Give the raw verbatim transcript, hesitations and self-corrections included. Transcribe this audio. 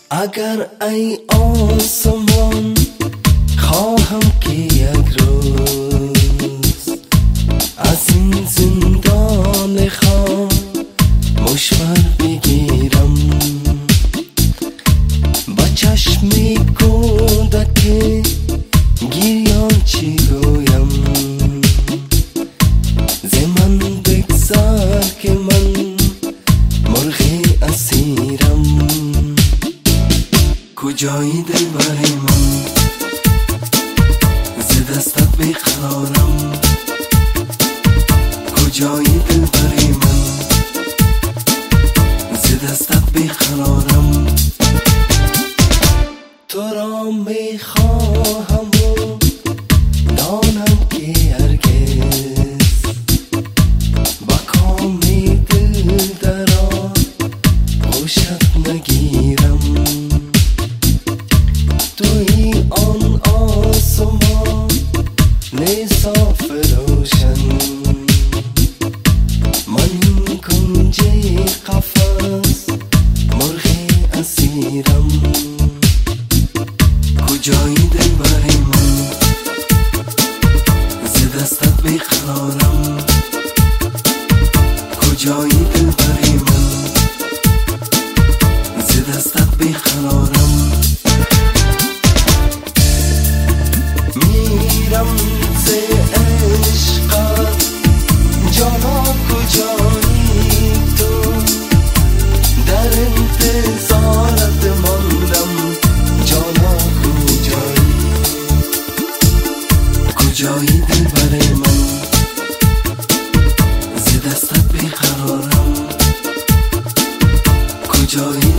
اگر ای آسمان خواهم که یک روز از این زندان خام مشور بگیرم، با چشم کودک گریان چی گویم، ز من بگذر که من مرغ اسیرم. کجایی دلبر من ز دستت بیقرارم، کجایی دلبر من ز دستت بیقرارم. تو را میخواهم و دانم که هرگز با کام دل درا خوشت نگیرم. توی آن آسمان صاف روشن، من این کنج قفس مرغ اسیرم. کجایی دلبر من ز دستت بیقرارم، کجایی دلبر من ز دستت بیقرارم. میرم ز عشقت جانا، کجایی تو در انتظارت ماندم، جانا کجایی، کجایی دلبر من ز دستت بیقرارم، کجایی